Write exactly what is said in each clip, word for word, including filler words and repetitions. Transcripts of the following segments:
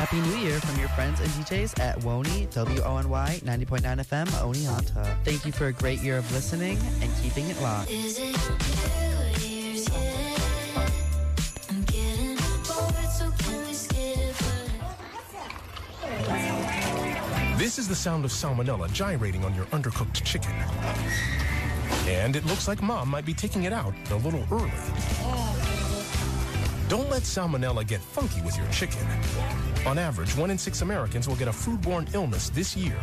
Happy New Year from your friends and D Js at Wony, W O N Y, ninety point nine F M, Oneonta. Thank you for a great year of listening and keeping it locked. Is it New Year's yet? I'm getting bored, so can we skip it? This is the sound of salmonella gyrating on your undercooked chicken. And it looks like Mom might be taking it out a little early. Don't let salmonella get funky with your chicken. On average, one in six Americans will get a foodborne illness this year.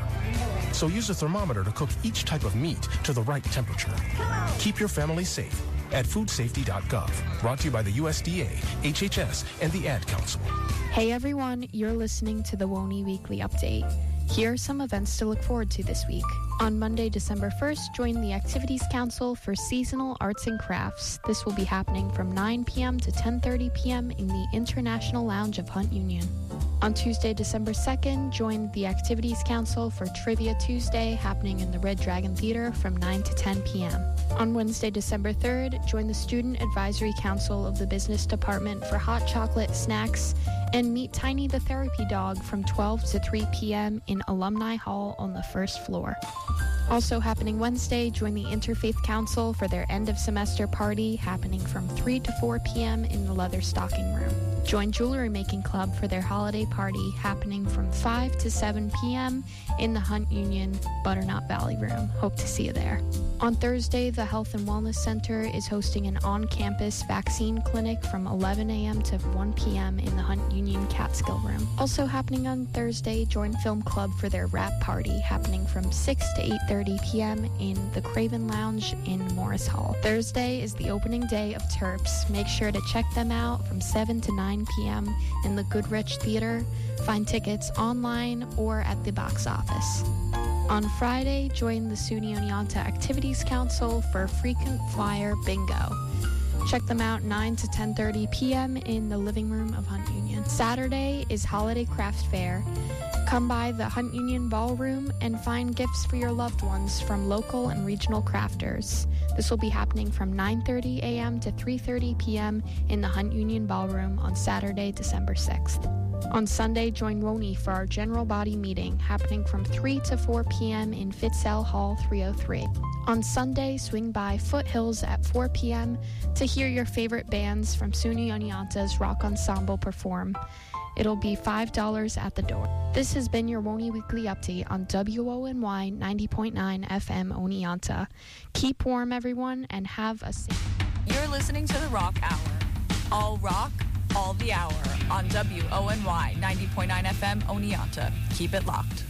So use a thermometer to cook each type of meat to the right temperature. Keep your family safe at food safety dot gov. Brought to you by the U S D A, H H S, and the Ad Council. Hey everyone, you're listening to the Wony Weekly Update. Here are some events to look forward to this week. On Monday, December first, join the Activities Council for Seasonal Arts and Crafts. This will be happening from nine p.m. to ten thirty p.m. in the International Lounge of Hunt Union. On Tuesday, December second, join the Activities Council for Trivia Tuesday, happening in the Red Dragon Theater from nine to ten p.m. On Wednesday, December third, join the Student Advisory Council of the Business Department for hot chocolate snacks and meet Tiny the Therapy Dog from twelve to three p.m. in Alumni Hall on the first floor. Also happening Wednesday, join the Interfaith Council for their end of semester party, happening from three to four p.m. in the Leather Stocking Room. Join Jewelry Making Club for their holiday party, happening from five to seven p.m. in the Hunt Union Butternut Valley Room. Hope to see you there. On Thursday, the Health and Wellness Center is hosting an on-campus vaccine clinic from eleven a.m. to one p.m. in the Hunt Union Catskill Room. Also happening on Thursday, join Film Club for their wrap party, happening from six to eight thirty p.m. in the Craven Lounge in Morris Hall. Thursday is the opening day of Terps. Make sure to check them out from seven to nine p.m. in the Goodrich Theater. Find tickets online or at the box office. On Friday, join the SUNY Oneonta Activities Council for Frequent Flyer Bingo. Check them out nine to ten thirty p.m. in the living room of Hunt Union. Saturday is Holiday Craft Fair. Come by the Hunt Union Ballroom and find gifts for your loved ones from local and regional crafters. This will be happening from nine thirty a.m. to three thirty p.m. in the Hunt Union Ballroom on Saturday, December sixth. On Sunday, join Wony for our general body meeting, happening from three to four p.m. in Fitzell Hall three oh three. On Sunday, swing by Foothills at four p.m. to hear your favorite bands from SUNY Oneonta's Rock Ensemble perform. It'll be five dollars at the door. This has been your Wony Weekly Update on W O N Y ninety point nine F M Oneonta. Keep warm, everyone, and have a safe... You're listening to The Rock Hour. All rock, all the hour on W O N Y ninety point nine F M Oneonta. Keep it locked.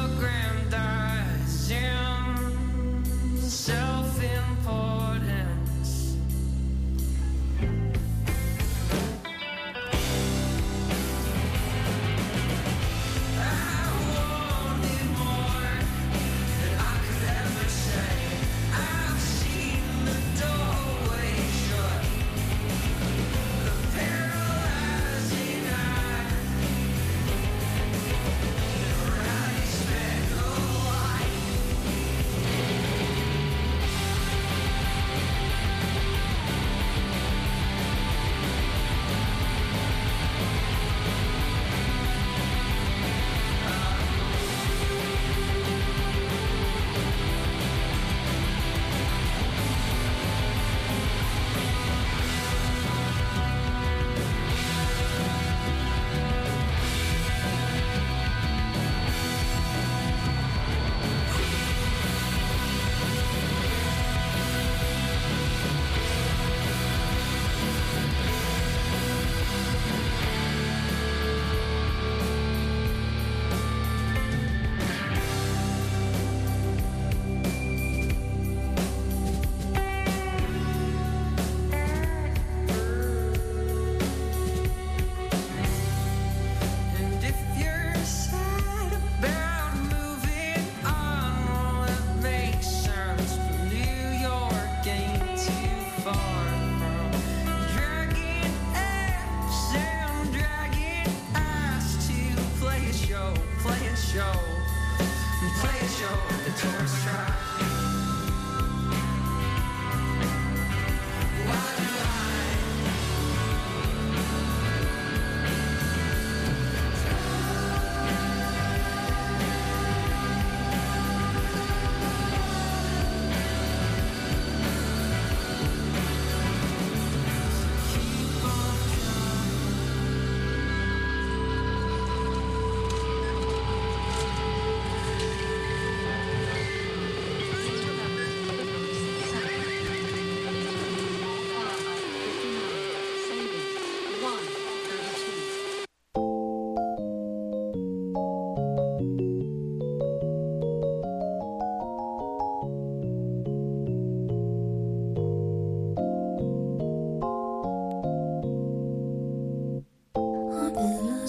Self-important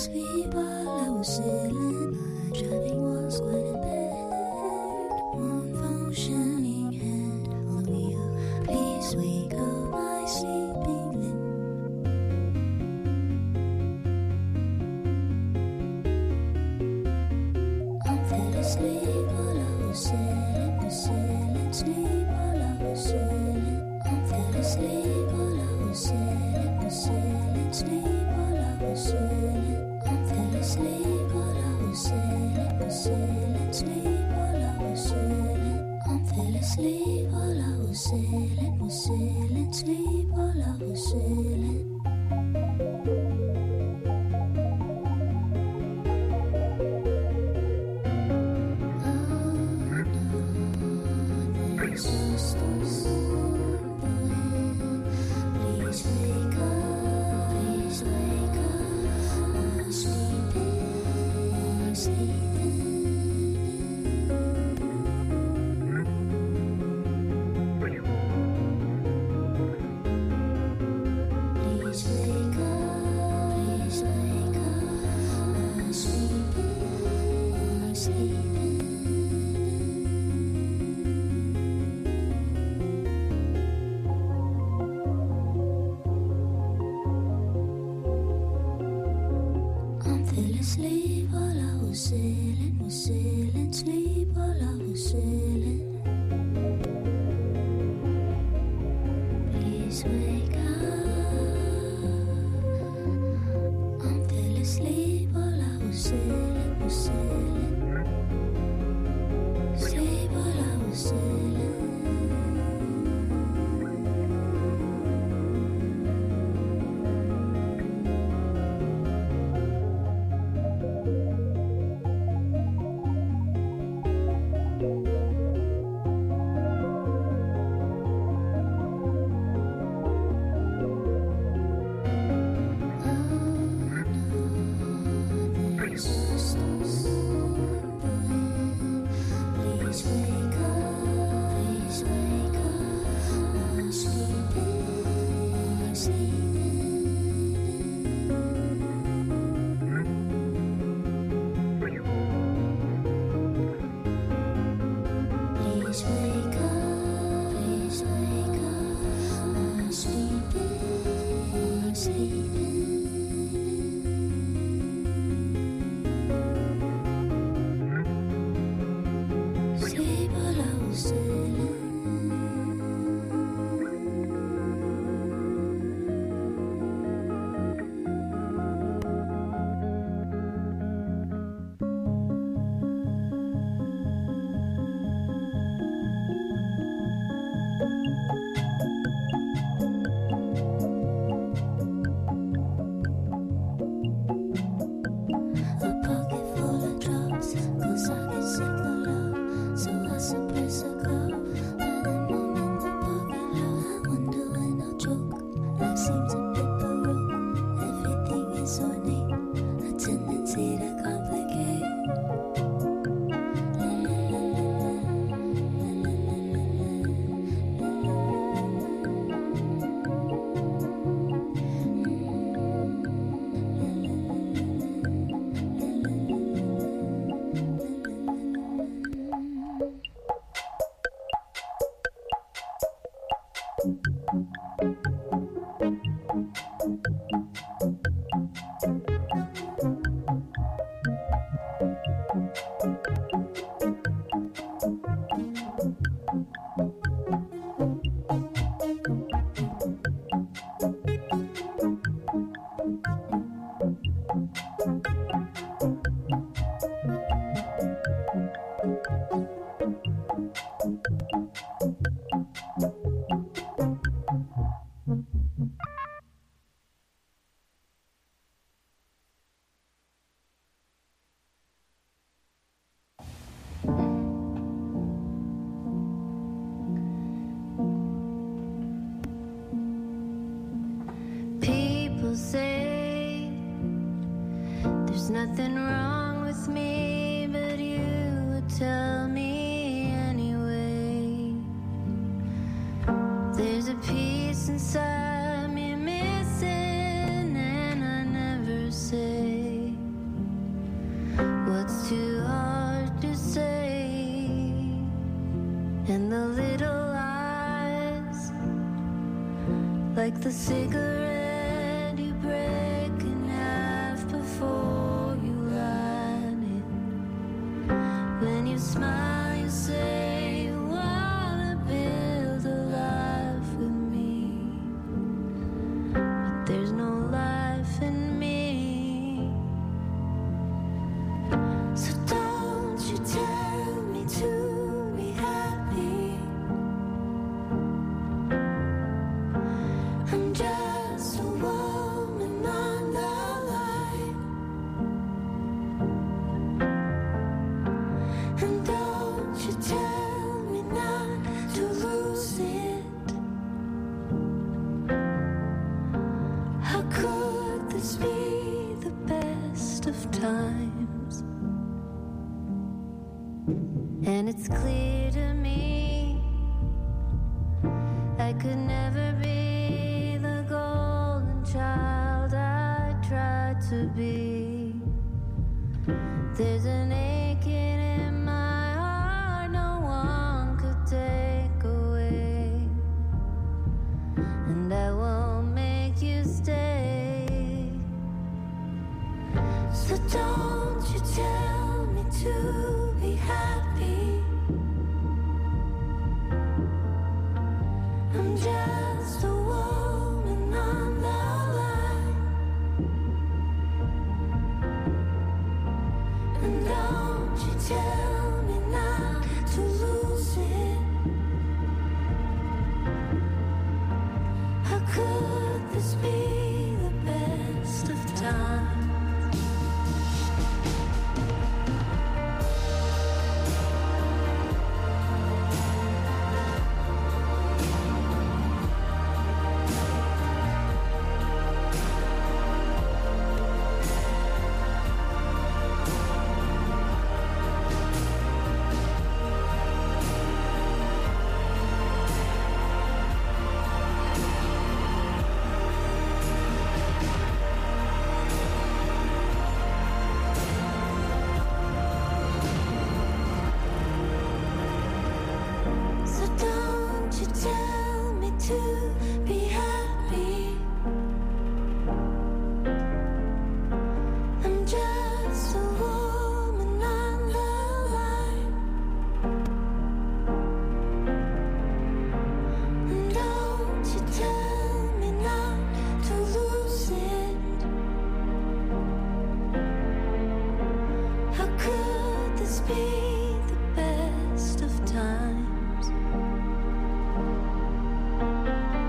asleep while I was sailing. My driving was quite impaired. One functioning hand on the wheel. Please wake up my sleeping limb. I fell asleep while I was sailing, was sailing, sleep while I was sailing. I fell asleep while I was sailing, was sailing, sleep while I was sailing. I fell asleep while I was sailing, was sailing, sleep while I was sailing. I fell asleep while I was sailing, was sailing, sleep while I was sailing. Sleep while I was sailing, was sailing, sleep while I was sailing. Please wake up. I fell asleep while I was sailing, was sailing. Sleep while I was sailing. Say there's nothing wrong with me, but you would tell me anyway. There's a piece inside me missing, and I never say. like the cigarette you break in half before you light it. When you smile, you say you wanna build a life with me, but there's no life in me. So don't you tell me to be happy. I'm just a woman on the line. And don't you tell me not to lose it. How could this be the best of times? And it's clear to me I could never be the golden child I tried to be. There's an aching in my heart no one could take away, and I won't make you stay. So don't you tell me to be happy. I'm just a woman on the line. And don't you tell me not to lose it. How could this be the best of times? So don't you tell me to be happy. I'm just a woman on the line. And don't you tell me not to lose it. How could this be the best of times?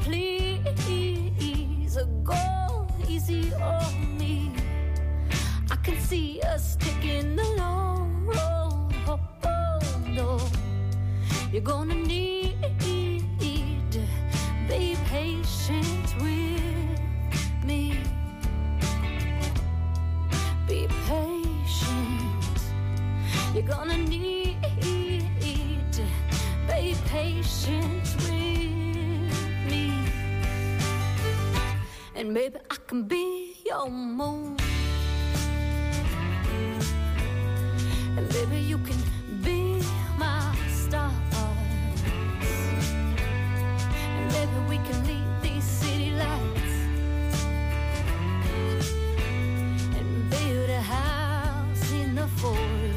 please go easy on me. I can see us taking the long road. No, you're gonna need be patient with me. Be patient. You're gonna need be patient with me. And maybe I can be your moon. And maybe you can be my stars. And maybe we can leave these city lights and build a house in the forest.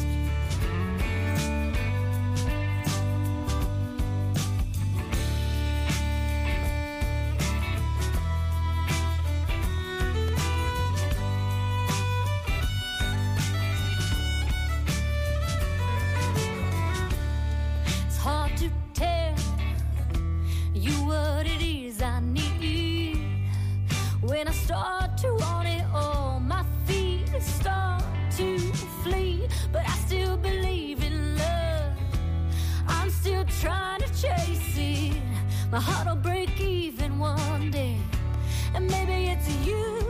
When I start to want it all, my feet start to flee. But I still believe in love. I'm still trying to chase it. My heart will break even one day, and maybe it's you,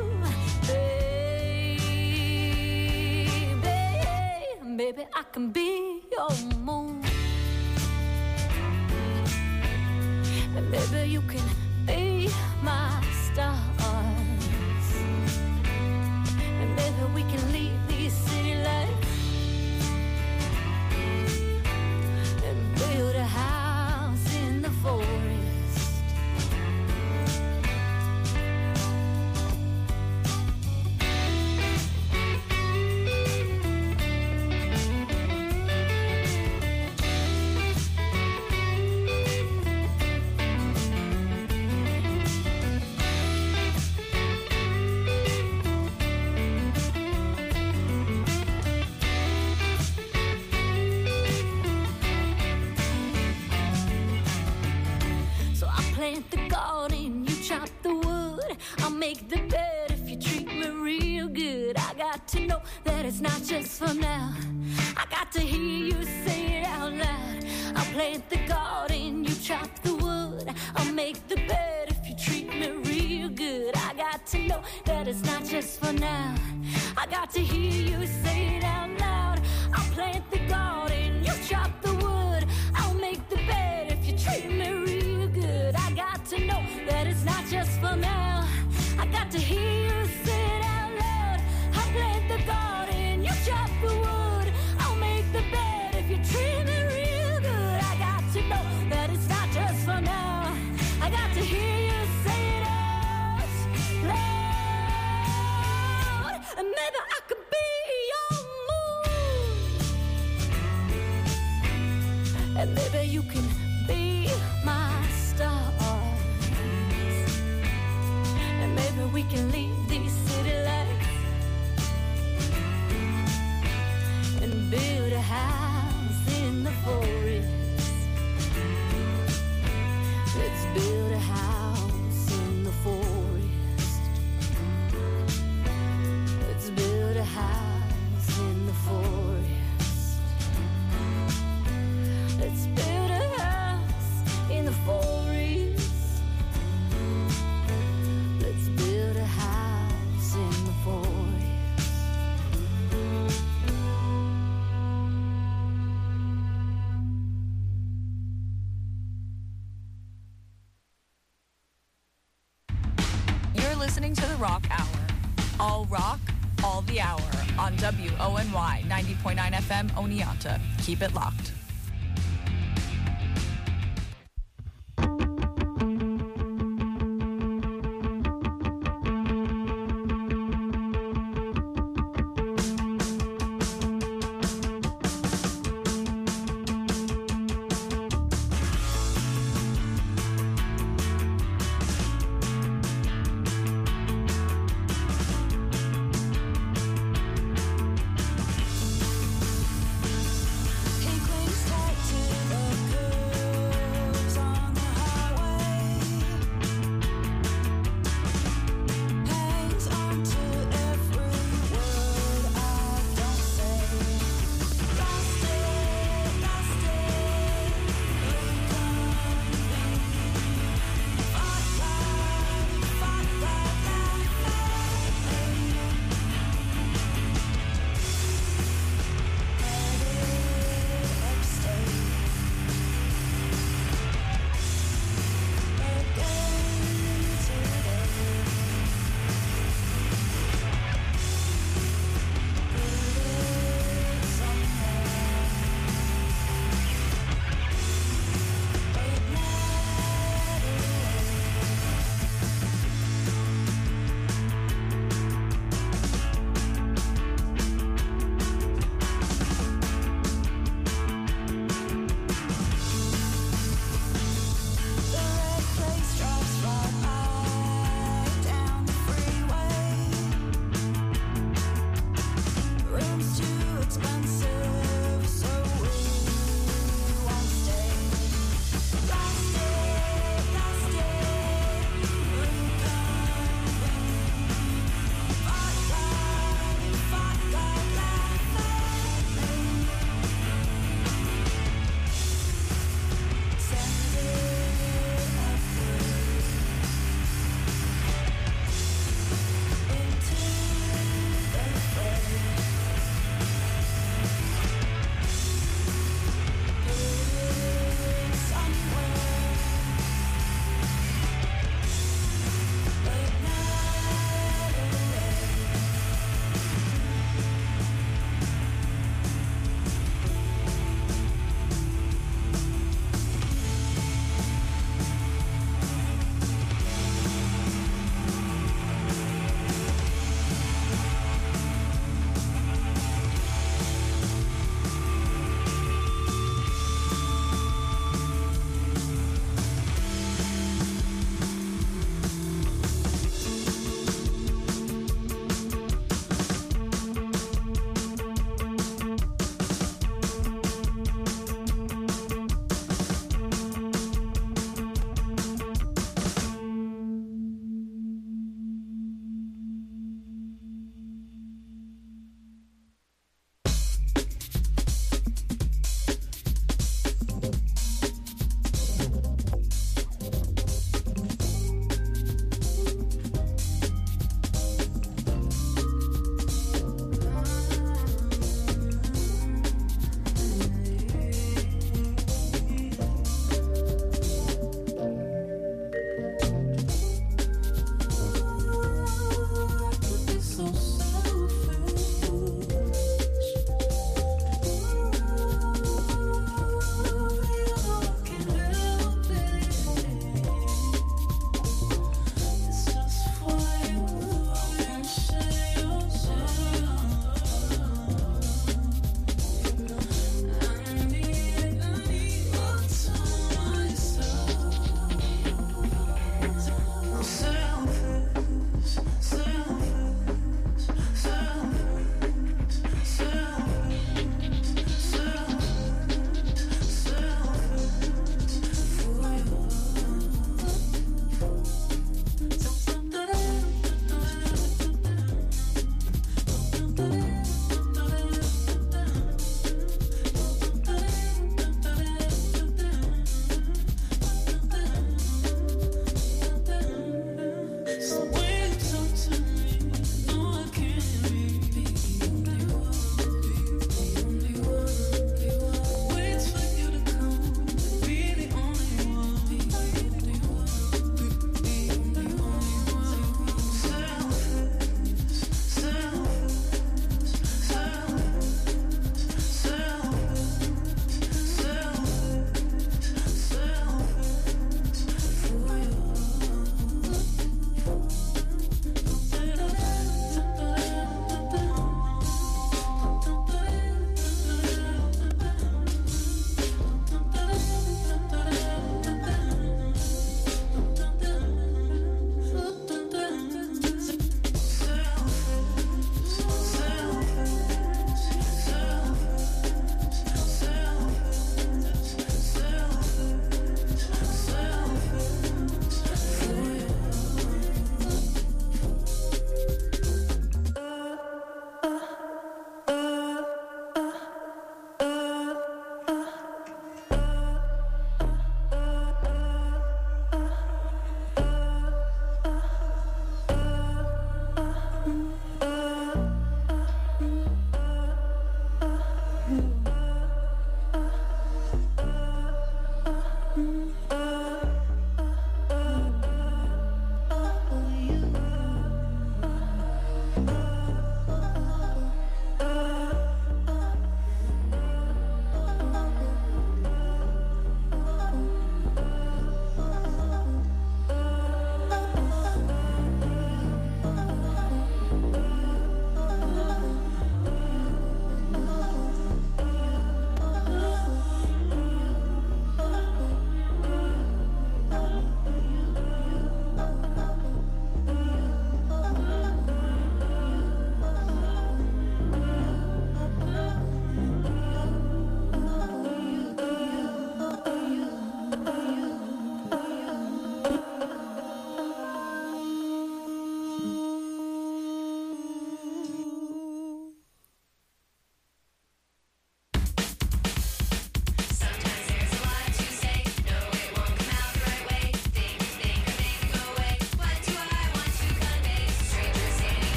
baby. Maybe I can be your moon, and maybe you can be my stars. And maybe we can leave these city lights and build a house in the forest. Plant the garden, you chop the wood. I'll make the bed if you treat me real good. I got to know that it's not just for now. I got to hear you say it out loud. I'll plant the garden, you chop the wood. I'll make the bed if you treat me real good. I got to know that it's not just for now. I got to hear you say it out loud. I'll plant the garden, you chop the wood. I'll make the bed if you treat me real good. I got to know that it's not just for now. I got to hear you say it out loud. I'll plant the garden, you chop the wood. I'll make the bed if you treat me real good. I got to know that it's not just for now. I got to hear you say it out loud. And maybe I could be your moon, and maybe you can be my stars. And maybe we can leave these city lights and build a house in the forest. Let's build a house in the forest. Let's build a house in the forest. Let's build a house in the forest. Let's build a house in the forest. You're listening to the Rock Hour. All rock, all the hour on W O N Y ninety point nine F M Oneonta. Keep it locked. Hey, Queen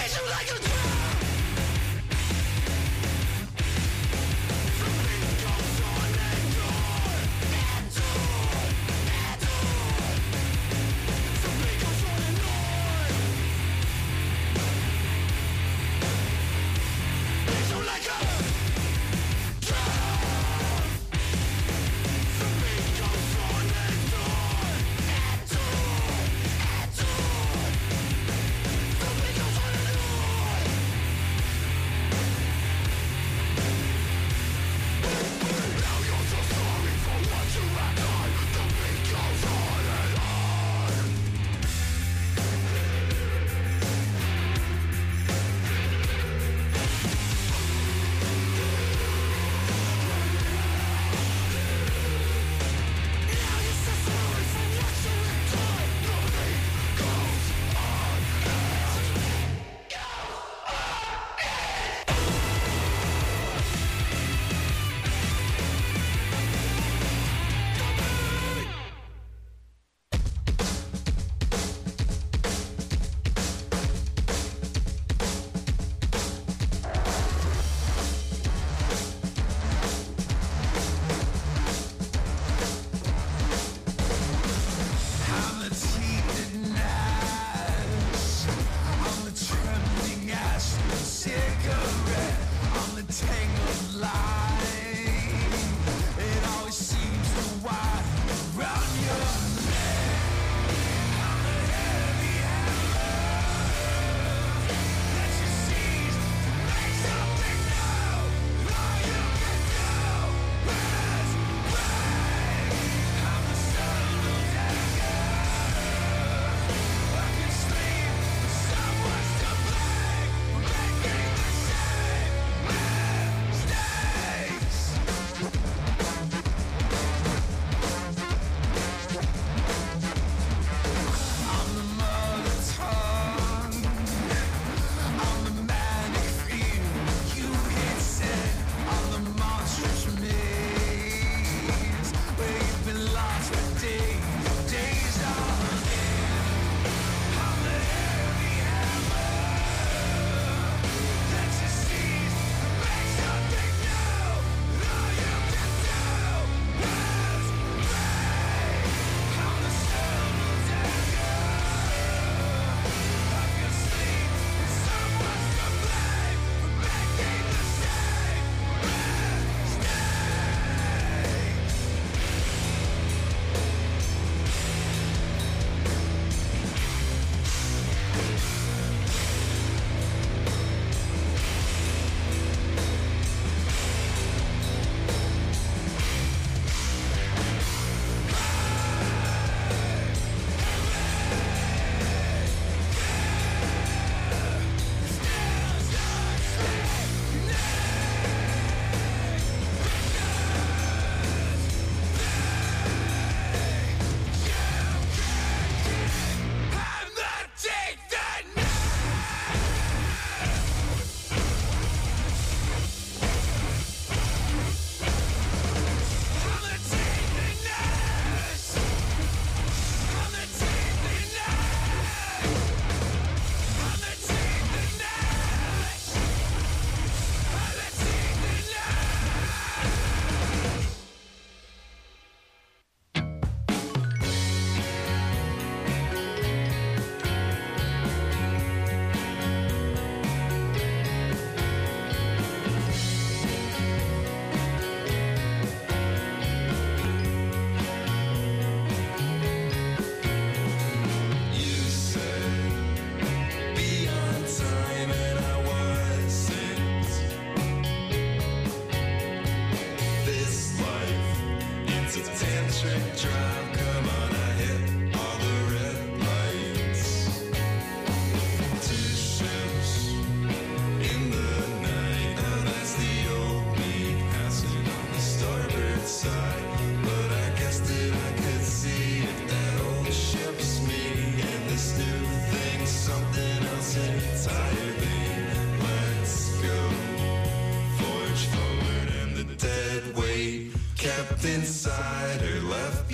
inside or left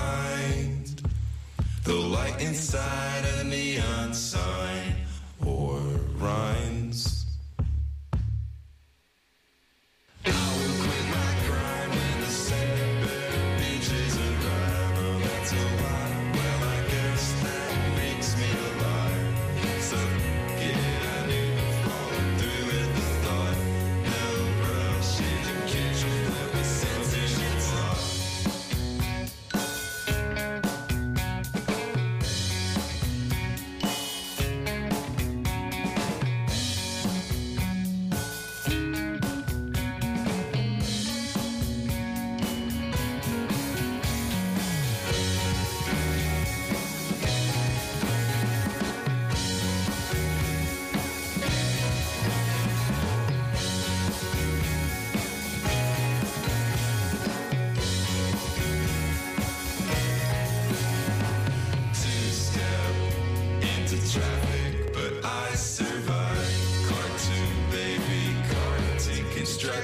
behind. The light inside a neon sign or rhyme.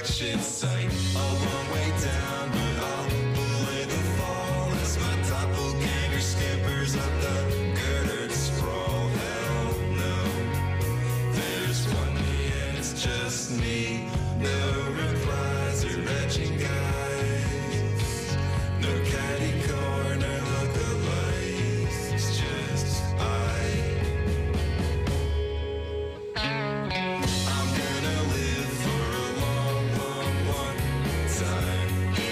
direction sight. A long way down, but I'll belay the fall as my doppelganger scampers up the girder to sprawl. Hell no, there's one me and it's just me. No replies or etching guys. No catty corner lookalikes. It's just I. I'm gonna live for a long, long, long time.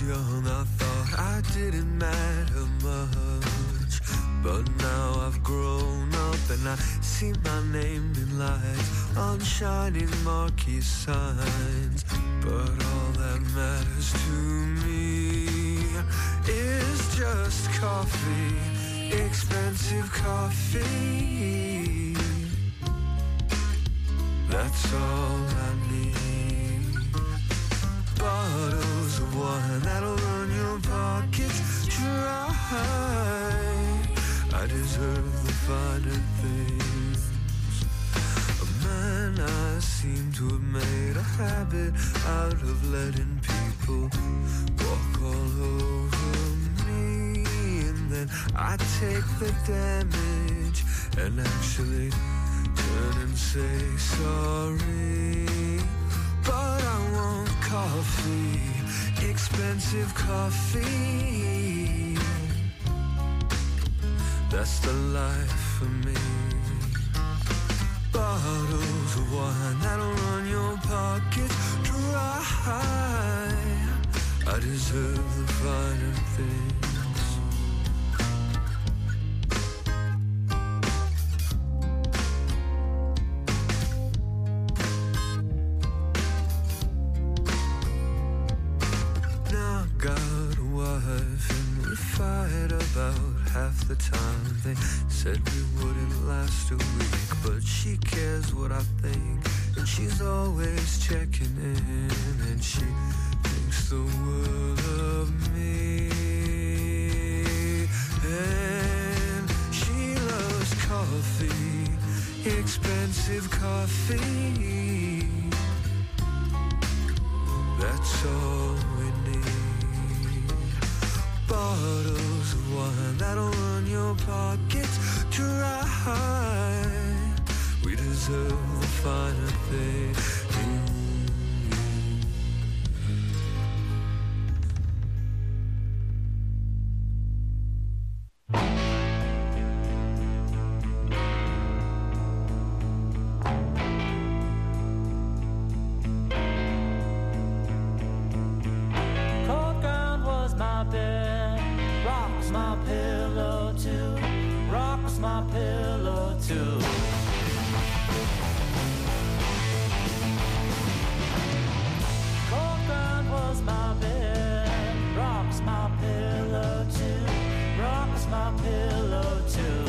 young, I thought I didn't matter much. But now I've grown up and I see my name in lights on shining marquee signs. But all that matters to me is just coffee, expensive coffee. That's all I need. Bottles of wine that'll run your pockets dry. I deserve the finer things. A man, I seem to have made a habit out of letting people walk all over me. And then I take the damage and actually turn and say sorry. But I want coffee, expensive coffee. That's the life for me. Bottles of wine that'll run your pockets dry. I deserve the finer things. Now I got a wife and we fight about half the time. They said we wouldn't last a week, but she cares what I think, and she's always checking in, and she thinks the world of me. And she loves coffee, expensive coffee. That's all we need. Bottles of wine that'll run your pockets dry. We deserve the finer thing. Cold ground was my bed, rock was my pillow too, rock was my pillow too. Cold ground was my bed, rock was my pillow too, rock was my pillow too.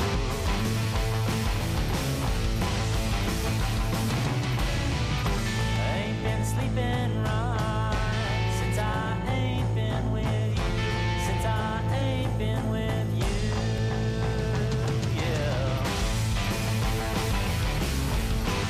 I ain't been sleeping right since I ain't been with you, since I ain't been with you, yeah.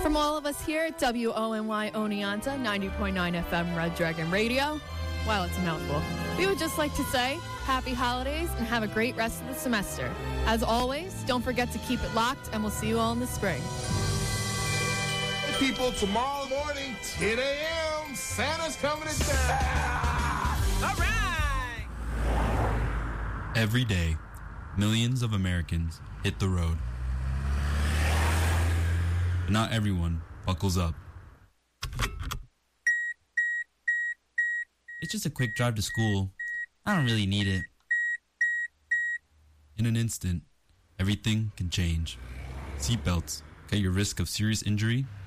From all of us here at W O N Y Oneonta, ninety point nine F M Red Dragon Radio, wow, it's a mouthful. We would just like to say happy holidays and have a great rest of the semester. As always, don't forget to keep it locked, and we'll see you all in the spring. People, tomorrow morning, ten a.m., Santa's coming to town. All right. Every day, millions of Americans hit the road. But not everyone buckles up. It's just a quick drive to school. I don't really need it. In an instant, everything can change. Seatbelts cut your risk of serious injury